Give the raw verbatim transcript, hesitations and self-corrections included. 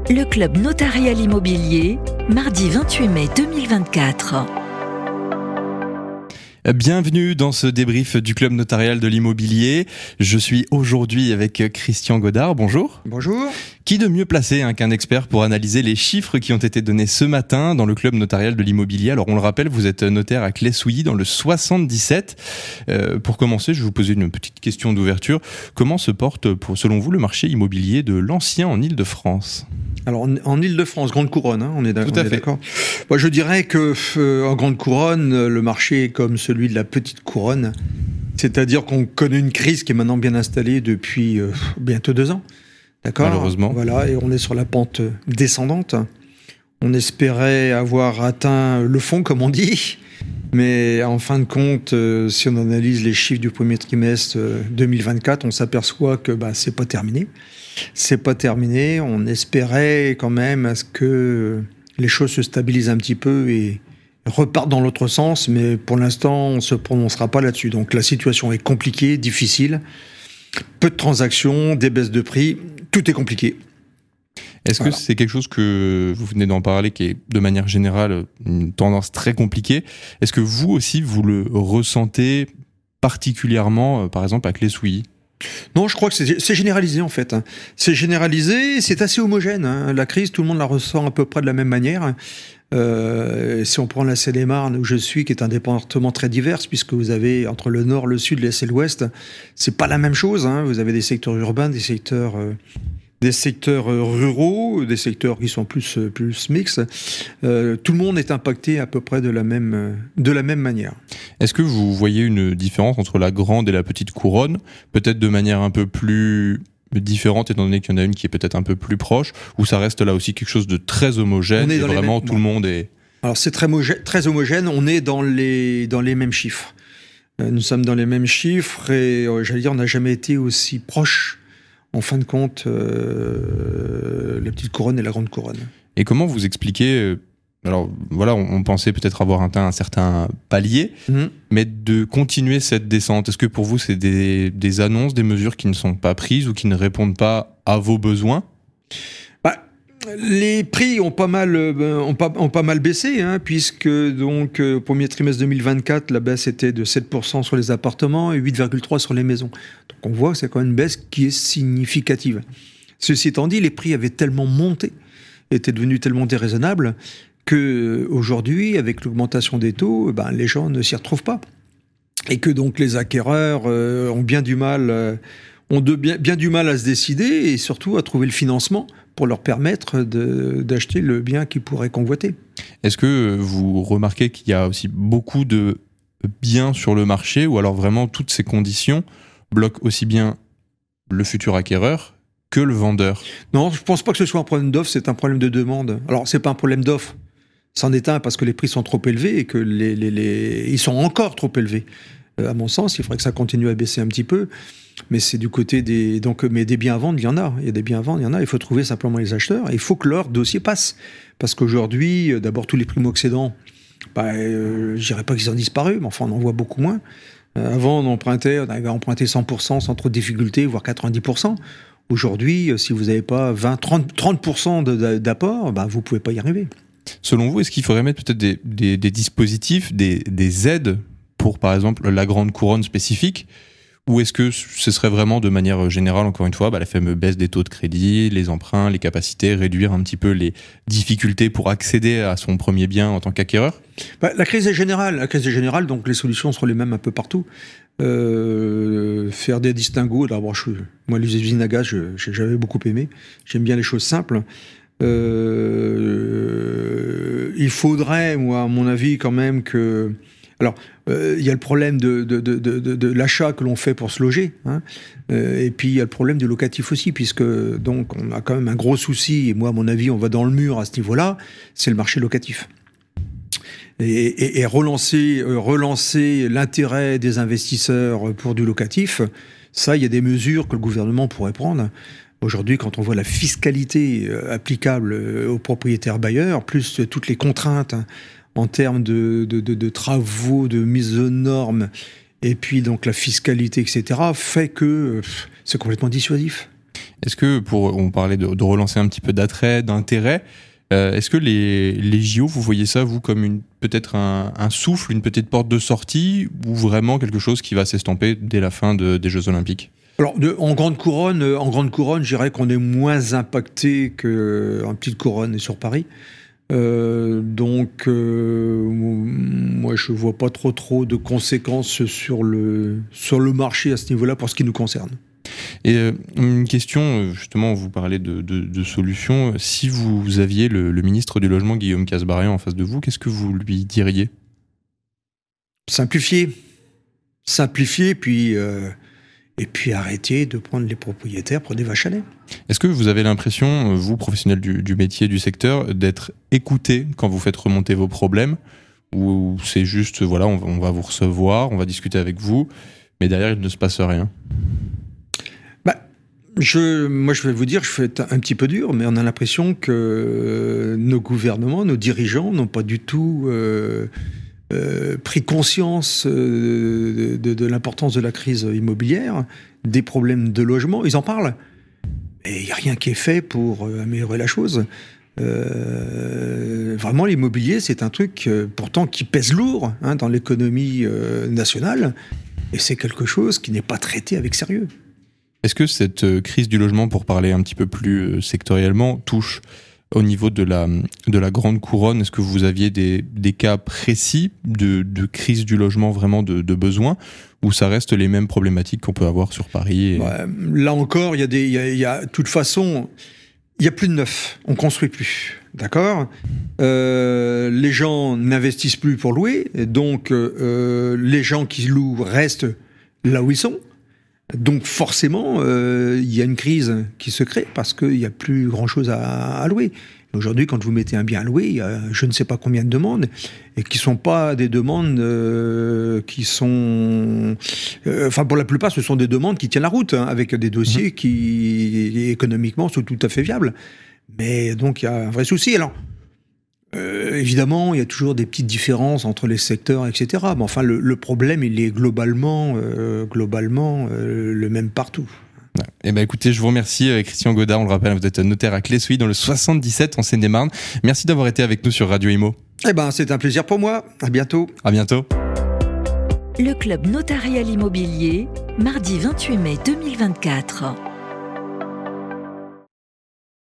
Le Club Notarial Immobilier, mardi vingt-huit mai deux mille vingt-quatre. Bienvenue dans ce débrief du Club Notarial de l'Immobilier. Je suis aujourd'hui avec Christian Godard. Bonjour. Bonjour. Qui de mieux placé hein, qu'un expert pour analyser les chiffres qui ont été donnés ce matin dans le Club Notarial de l'Immobilier. Alors on le rappelle, vous êtes notaire à Claye-Souilly dans le soixante-dix-sept. Euh, pour commencer, je vais vous poser une petite question d'ouverture. Comment se porte, pour, selon vous, le marché immobilier de l'ancien en Île-de-France ? Alors en, en Île-de-France, Grande Couronne, hein, on est d'accord. Tout à on est fait. d'accord. Moi, je dirais que euh, en Grande Couronne, le marché est comme celui de la Petite Couronne, c'est-à-dire qu'on connaît une crise qui est maintenant bien installée depuis euh, bientôt deux ans. D'accord. Malheureusement. Voilà, et on est sur la pente descendante. On espérait avoir atteint le fond, comme on dit, mais en fin de compte, euh, si on analyse les chiffres du premier trimestre euh, deux mille vingt-quatre, on s'aperçoit que bah, c'est pas terminé. C'est pas terminé. On espérait quand même à ce que les choses se stabilisent un petit peu et repartent dans l'autre sens, mais pour l'instant, on ne se prononcera pas là-dessus. Donc la situation est compliquée, difficile. Peu de transactions, des baisses de prix, tout est compliqué. Est-ce voilà. que c'est quelque chose que vous venez d'en parler, qui est de manière générale une tendance très compliquée ? Est-ce que vous aussi, vous le ressentez particulièrement, par exemple, à Claye-Souilly ? Non, je crois que c'est, c'est généralisé en fait. C'est généralisé, c'est assez homogène. Hein. La crise, tout le monde la ressent à peu près de la même manière. Euh, si on prend la Seine-et-Marne où je suis, qui est un département très divers, puisque vous avez entre le nord, le sud, l'est et l'ouest, c'est pas la même chose. Hein. Vous avez des secteurs urbains, des secteurs... Euh, des secteurs ruraux, des secteurs qui sont plus, plus mixtes. Euh, tout le monde est impacté à peu près de la même, de la même manière. Est-ce que vous voyez une différence entre la grande et la petite couronne, peut-être de manière un peu plus différente, étant donné qu'il y en a une qui est peut-être un peu plus proche, ou ça reste là aussi quelque chose de très homogène et vraiment mêmes... tout le monde est... Alors c'est très, homogène, très homogène, on est dans les, dans les mêmes chiffres. Nous sommes dans les mêmes chiffres et euh, j'allais dire on n'a jamais été aussi proches. En fin de compte, euh, la petite couronne et la grande couronne. Et comment vous expliquez, euh, alors voilà, on, on pensait peut-être avoir atteint un certain palier, mmh. mais de continuer cette descente, est-ce que pour vous c'est des, des annonces, des mesures qui ne sont pas prises ou qui ne répondent pas à vos besoins ? bah, Les prix ont pas mal, euh, ont pas, ont pas mal baissé, hein, puisque donc euh, au premier trimestre deux mille vingt-quatre, la baisse était de sept pour cent sur les appartements et huit virgule trois pour cent sur les maisons. Donc on voit que c'est quand même une baisse qui est significative. Ceci étant dit, les prix avaient tellement monté, étaient devenus tellement déraisonnables, qu'aujourd'hui, avec l'augmentation des taux, ben, les gens ne s'y retrouvent pas. Et que donc les acquéreurs euh, ont bien du mal... Euh, ont de, bien, bien du mal à se décider et surtout à trouver le financement pour leur permettre de, d'acheter le bien qu'ils pourraient convoiter. Est-ce que vous remarquez qu'il y a aussi beaucoup de biens sur le marché ou alors vraiment toutes ces conditions bloquent aussi bien le futur acquéreur que le vendeur ? Non, je ne pense pas que ce soit un problème d'offre, c'est un problème de demande. Alors, ce n'est pas un problème d'offre, c'en est un parce que les prix sont trop élevés et que les, les, les... ils sont encore trop élevés. Euh, à mon sens, il faudrait que ça continue à baisser un petit peu. Mais c'est du côté des... Donc, mais des biens à vendre, il y en a. Il y a des biens à vendre, il y en a. Il faut trouver simplement les acheteurs. Et il faut que leur dossier passe. Parce qu'aujourd'hui, d'abord, tous les primo-accédants, bah, euh, je dirais pas qu'ils ont disparu, mais enfin, on en voit beaucoup moins. Euh, avant, on empruntait, on avait emprunté cent pour cent sans trop de difficultés, voire quatre-vingt-dix pour cent. Aujourd'hui, si vous n'avez pas vingt, trente, trente pour cent de, d'apport, bah, vous ne pouvez pas y arriver. Selon vous, est-ce qu'il faudrait mettre peut-être des, des, des dispositifs, des, des aides pour, par exemple, la grande couronne spécifique ? Ou est-ce que ce serait vraiment de manière générale, encore une fois, bah, la fameuse baisse des taux de crédit, les emprunts, les capacités, réduire un petit peu les difficultés pour accéder à son premier bien en tant qu'acquéreur ? bah, La crise est générale, la crise est générale, donc les solutions seront les mêmes un peu partout. Euh, faire des distinguos, d'abord, je, moi les usines à gaz, je, j'avais beaucoup aimé, j'aime bien les choses simples. Euh, il faudrait, moi, à mon avis, quand même que... Alors, il euh, y a le problème de, de, de, de, de, de l'achat que l'on fait pour se loger, hein, euh, et puis il y a le problème du locatif aussi, puisque donc on a quand même un gros souci, et moi, à mon avis, on va dans le mur à ce niveau-là, c'est le marché locatif. Et, et, et relancer, euh, relancer l'intérêt des investisseurs pour du locatif, ça, il y a des mesures que le gouvernement pourrait prendre. Aujourd'hui, quand on voit la fiscalité euh, applicable euh, aux propriétaires bailleurs, plus euh, toutes les contraintes, hein, en termes de, de, de, de travaux, de mise aux normes, et puis donc la fiscalité, et cetera, fait que pff, c'est complètement dissuasif. Est-ce que, pour, on parlait de, de relancer un petit peu d'attrait, d'intérêt, euh, est-ce que les, les J O, vous voyez ça, vous, comme une, peut-être un, un souffle, une petite porte de sortie, ou vraiment quelque chose qui va s'estomper dès la fin de, des Jeux Olympiques ? Alors, de, en grande couronne, en grande couronne, je dirais qu'on est moins impacté qu'en petite couronne et sur Paris. Euh, donc, euh, moi, je vois pas trop trop de conséquences sur le sur le marché à ce niveau-là pour ce qui nous concerne. Et euh, une question, justement, vous parlez de, de, de solutions. Si vous aviez le, le ministre du Logement, Guillaume Kasbarian, en face de vous, qu'est-ce que vous lui diriez ? Simplifier, simplifier, puis. Euh, Et puis arrêter de prendre les propriétaires pour des vaches à lait. Est-ce que vous avez l'impression, vous, professionnels du, du métier, du secteur, d'être écouté quand vous faites remonter vos problèmes ? Ou c'est juste, voilà, on, on va vous recevoir, on va discuter avec vous, mais derrière, il ne se passe rien ? Bah, je, moi, je vais vous dire, je vais être un petit peu dur, mais on a l'impression que nos gouvernements, nos dirigeants n'ont pas du tout... Euh, Euh, pris conscience euh, de, de l'importance de la crise immobilière, des problèmes de logement, ils en parlent. Et il n'y a rien qui est fait pour euh, améliorer la chose. Euh, vraiment, l'immobilier, c'est un truc euh, pourtant qui pèse lourd hein, dans l'économie euh, nationale, et c'est quelque chose qui n'est pas traité avec sérieux. Est-ce que cette euh, crise du logement, pour parler un petit peu plus euh, sectoriellement, touche au niveau de la, de la grande couronne? Est-ce que vous aviez des, des cas précis de, de crise du logement, vraiment de, de besoin, ou ça reste les mêmes problématiques qu'on peut avoir sur Paris et... Ouais, là encore, il y a des, il y a, il y a, de toute façon, il y a plus de neuf, on construit plus, d'accord ? euh, Les gens n'investissent plus pour louer, donc euh, les gens qui louent restent là où ils sont. Donc forcément, euh, il y a une crise qui se crée parce qu'il n'y a plus grand-chose à, à louer. Et aujourd'hui, quand vous mettez un bien à louer, il y a je ne sais pas combien de demandes, et qui ne sont pas des demandes euh, qui sont... Euh, enfin, pour la plupart, ce sont des demandes qui tiennent la route, hein, avec des dossiers mmh. qui, économiquement, sont tout à fait viables. Mais donc, il y a un vrai souci. Alors, Euh, évidemment, il y a toujours des petites différences entre les secteurs, et cetera. Mais enfin, le, le problème, il est globalement, euh, globalement euh, le même partout. Ouais. Eh ben, écoutez, je vous remercie, Christian Godard. On le rappelle, vous êtes notaire à Clessouilly, dans le soixante-dix-sept, en Seine-et-Marne. Merci d'avoir été avec nous sur Radio Imo. Eh ben, c'est un plaisir pour moi. À bientôt. À bientôt. Le Club Notarial Immobilier, mardi vingt-huit mai deux mille vingt-quatre.